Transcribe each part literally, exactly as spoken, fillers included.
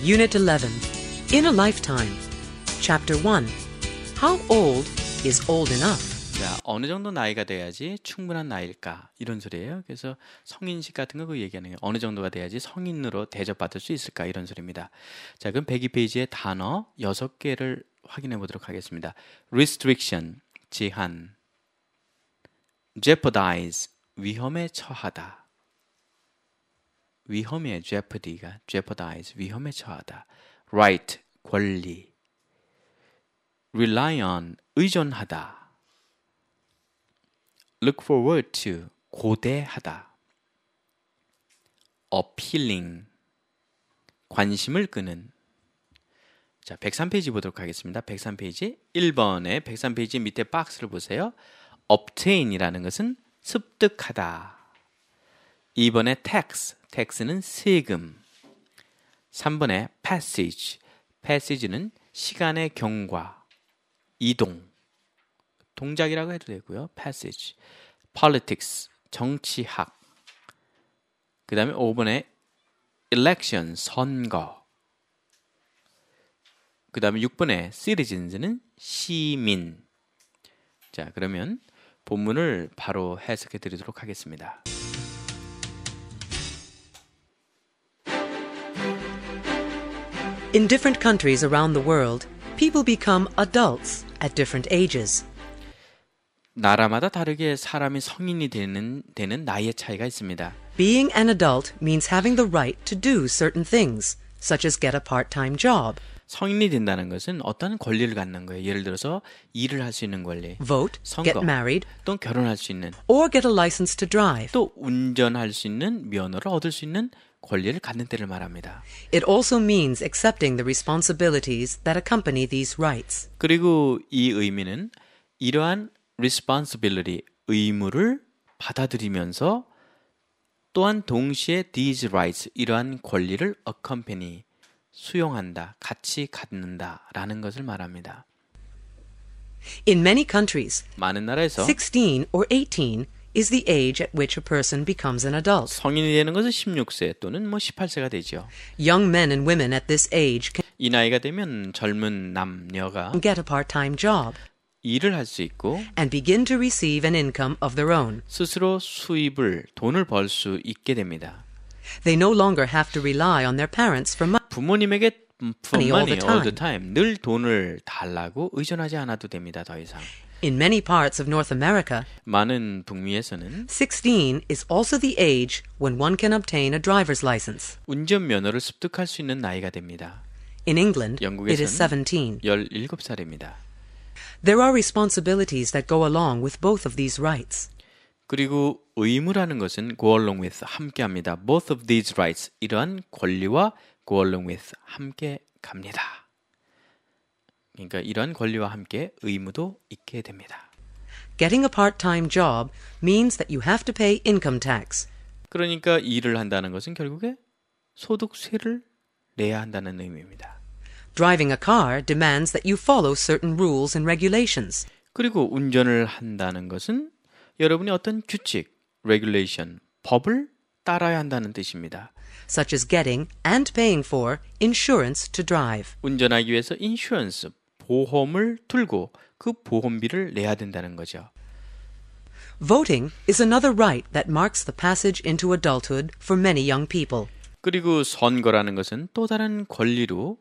Unit eleven. In a Lifetime. Chapter one. How old is old enough? 자, 어느 정도 나이가 돼야지 충분한 나이일까? 이런 소리예요. 그래서 성인식 같은 거 그 얘기하는 거예요. 어느 정도가 돼야지 성인으로 대접받을 수 있을까? 이런 소리입니다. 자, 그럼 백이 페이지의 단어 여섯 개를 확인해 보도록 하겠습니다. restriction, 제한, jeopardize, 위험에 처하다. 위험에 jeopardy가 jeopardize, 위험에 처하다. right, 권리. rely on, 의존하다. look forward to, 고대하다. appealing, 관심을 끄는. 자, 백삼 페이지 보도록 하겠습니다. 백삼 페이지 일 번에 백삼 페이지 밑에 박스를 보세요. obtain이라는 것은 습득하다. 이 번에 tax, tax는 세금. 삼 번에 passage, passage는 시간의 경과, 이동. 동작이라고 해도 되고요. passage. politics, 정치학. 그 다음에 오 번에 election, 선거. 그 다음에 육 번에 citizens는 시민. 자, 그러면 본문을 바로 해석해 드리도록 하겠습니다. In different countries around the world, people become adults at different ages. 나라마다 다르게 사람이 성인이 되는, 되는 나이의 차이가 있습니다. Being an adult means having the right to do certain things, such as get a part-time job, 성인이 된다는 것은 어떤 권리를 갖는 거예요. 예를 들어서 일을 할 수 있는 권리, vote, 선거, get married, 또 결혼할 수 있는, or get a license to drive. 또 운전할 수 있는 면허를 얻을 수 있는 권리를 갖는 때를 말합니다. It also means accepting the responsibilities that accompany these rights. 그리고 이 의미는 이러한 responsibility, 의무를 받아들이면서 또한 동시에 these rights, 이러한 권리를 accompany, 수용한다, 같이 갖는다라는 것을 말합니다. In many countries, 많은 나라에서 sixteen or eighteen is the age at which a person becomes an adult. 성인이 되는 것은 십육 세 또는 뭐 십팔 세가 되죠. Young men and women at this age can 이 나이가 되면 젊은 남녀가 get a part-time job 일을 할 수 있고 and begin to receive an income of their own. 스스로 수입을, 돈을 벌 수 있게 됩니다. They no longer have to rely on their parents for money. 부모님에게 for Money all money the all the time, 늘 돈을 달라고 의존하지 않아도 됩니다. 더 이상. In many parts of North America, 많은 북미에서는 sixteen is also the age when one can obtain a driver's license. 운전면허를 습득할 수 있는 나이가 됩니다. In England, it is 영국에서는 seventeen. 열일곱 살입니다. There are responsibilities that go along with both of these rights. 그리고 의무라는 것은 go along with, 함께합니다. Both of these rights, 이러한 권리와 go along with, 함께 갑니다. 그러니까 이러한 권리와 함께 의무도 있게 됩니다. Getting a part-time job means that you have to pay income tax. 그러니까 일을 한다는 것은 결국에 소득세를 내야 한다는 의미입니다. Driving a car demands that you follow certain rules and regulations. 그리고 운전을 한다는 것은 여러분이 어떤 규칙, regulation, 법을 따라야 한다는 뜻입니다. Such as getting and paying for insurance to drive. 운전하기 위해서 인슈런스, 보험을 들고 그 보험비를 내야 된다는 거죠. Voting is another right that marks the passage into adulthood for many young people. 그리고 선거라는 것은 또 다른 권리로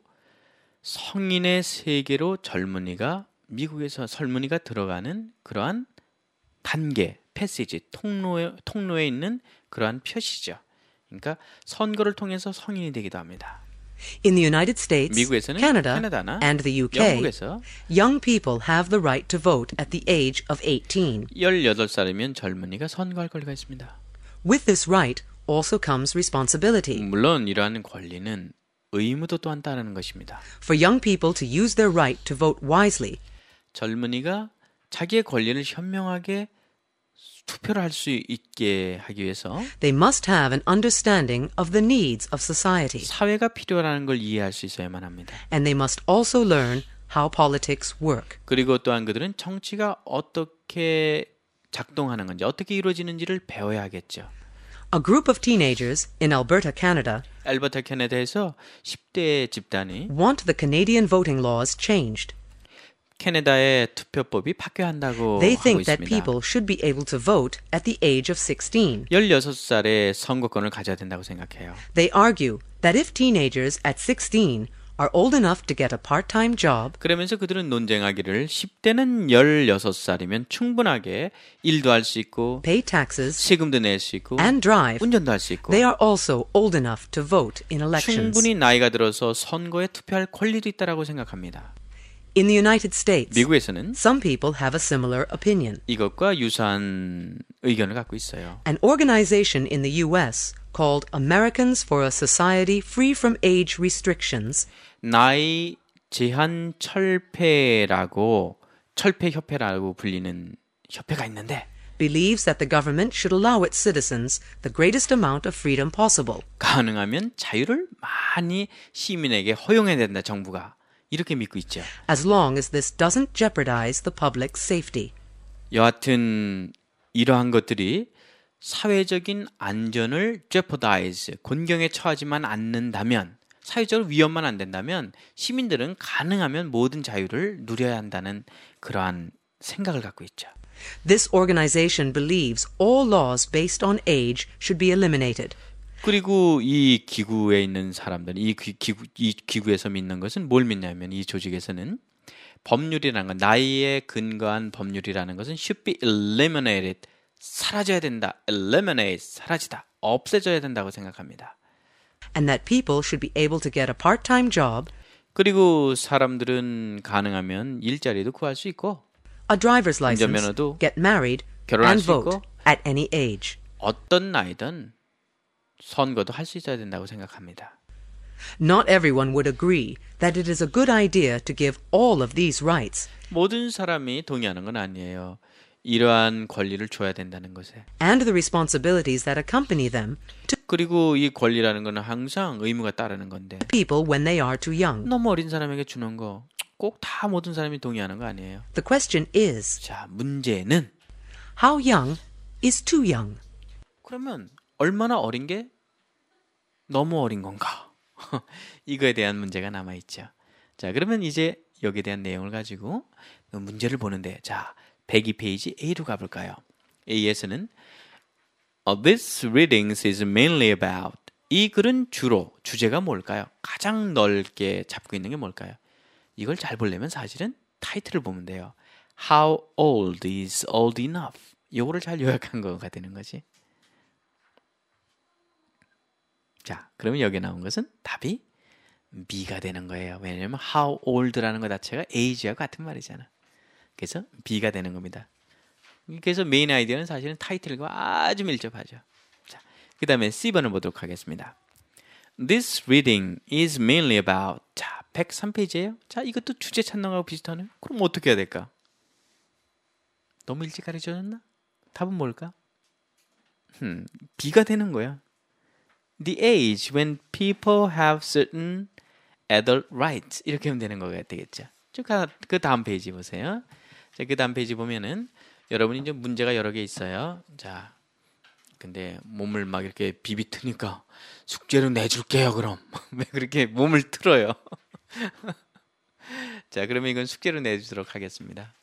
성인의 세계로 젊은이가, 미국에서 젊은이가 들어가는 그러한 단계, 패시지, 통로에, 통로에 있는 그러한 표시죠. 그러니까 선거를 통해서 성인이 되기도 합니다. In the United States, 미국에서는 Canada, 캐나다나 and the U K, 영국에서 young people have the right to vote at the age of eighteen. 열여덟 살이면 젊은이가 선거할 권리가 있습니다. With this right also comes responsibility. 물론 이러한 권리는 의무도 또한 따르는 것입니다. For young people to use their right to vote wisely, 젊은이가 자기의 권리를 현명하게 투표를 할 수 있게 하기 위해서 they must have an understanding of the needs of society. 사회가 필요하다는 걸 이해할 수 있어야만 합니다. And they must also learn how politics work. 그리고 또한 그들은 정치가 어떻게 작동하는 건지, 어떻게 이루어지는지를 배워야 하겠죠. A group of teenagers in Alberta, Canada, 알버타 캐나다에서 십 대 집단이 want the Canadian voting laws changed. 캐나다의 투표법이 바뀌어야 한다고 They 하고 think that 있습니다. people should be able to vote at the age of sixteen. 열여섯 살에 선거권을 가져야 된다고 생각해요. They argue that if teenagers at sixteen are old enough to get a part-time job, 그러면서 그들은 논쟁하기를 십 대는 열여섯 살이면 충분하게 일도 할 수 있고 pay taxes, 세금도 낼 수 있고 and drive, 운전도 할 수 있고 they are also old enough to vote in elections. 충분히 나이가 들어서 선거에 투표할 권리도 있다고 생각합니다. In the United States, 미국에서는 some people have a similar opinion. 이것과 유사한 의견을 갖고 있어요. An organization in the U S called Americans for a Society Free from Age Restrictions 나이 제한 철폐라고 철폐협회라고 불리는 협회가 있는데 believes that the government should allow its citizens the greatest amount of freedom possible. 가능하면 자유를 많이 시민에게 허용해야 된다, 정부가. 이렇게 믿고 있죠. As long as this doesn't jeopardize the public's safety. 여하튼 이러한 것들이 사회적인 안전을 jeopardize, 곤경에 처하지만 않는다면, 사회적으로 위험만 안 된다면 시민들은 가능하면 모든 자유를 누려야 한다는 그러한 생각을 갖고 있죠. This organization believes all laws based on age should be eliminated. 그리고 이 기구에 있는 사람들, 이 기구, 이 기구에서 믿는 것은 뭘 믿냐면 이 조직에서는 법률이라는 건, 나이에 근거한 법률이라는 것은 should be eliminated, 사라져야 된다, eliminate, 사라지다, 없애져야 된다고 생각합니다. And that people should be able to get a part-time job, 그리고 사람들은 가능하면 일자리도 구할 수 있고 a driver's license, 운전면허도 get married, 결혼할 and 수 vote 있고 at any age. 어떤 나이든 선거도 할 수 있어야 된다고 생각합니다. Not everyone would agree that it is a good idea to give all of these rights 모든 사람이 동의하는 건 아니에요. 이러한 권리를 줘야 된다는 것에. and the responsibilities that accompany them to 그리고 이 권리라는 건 항상 의무가 따르는 건데 people when they are too young. 너무 어린 사람에게 주는 거 꼭 다 모든 사람이 동의하는 거 아니에요. The question is, 자, 문제는 how young is too young? 그러면 얼마나 어린 게 너무 어린 건가? 이거에 대한 문제가 남아있죠. 자, 그러면 이제 여기에 대한 내용을 가지고 문제를 보는데, 자, 백이 페이지 A로 가볼까요? A에서는 uh, This readings is mainly about, 이 글은 주로 주제가 뭘까요? 가장 넓게 잡고 있는 게 뭘까요? 이걸 잘 보려면 사실은 타이틀을 보면 돼요. How old is old enough? 이거를 잘 요약한 거가 되는 거지. 자, 그러면 여기 나온 것은 답이 B가 되는 거예요. 왜냐하면 how old라는 것 자체가 age와 같은 말이잖아. 그래서 B가 되는 겁니다. 그래서 메인 아이디어는 사실은 타이틀과 아주 밀접하죠. 자, 그 다음에 씨 번을 보도록 하겠습니다. This reading is mainly about, 자, 백삼 페이지예요. 자, 이것도 주제 찾는 거하고 비슷하네요. 그럼 어떻게 해야 될까? 너무 일찍 가르쳐줬나? 답은 뭘까? 음, B가 되는 거야. The age when people have certain adult rights, 이렇게 하면 되는 거가 되겠죠. 그 다음 페이지 보세요. 자, 그 다음 페이지 보면은 여러분이 이제 문제가 여러 개 있어요. 자, 근데 몸을 막 이렇게 비비트니까 숙제로 내줄게요. 그럼 왜 그렇게 몸을 틀어요? 자, 그러면 이건 숙제로 내주도록 하겠습니다.